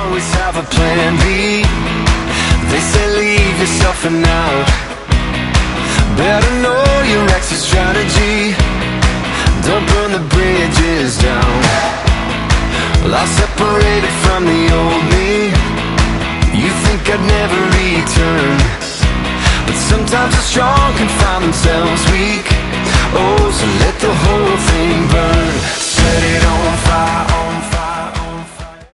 always have a plan B. They say leave yourself for now. Better know your exit strategy. Don't burn the bridges down. Well, I separated from the old me. You think I'd never return, but sometimes the strong can find themselves weak. Oh, so let the whole thing burn.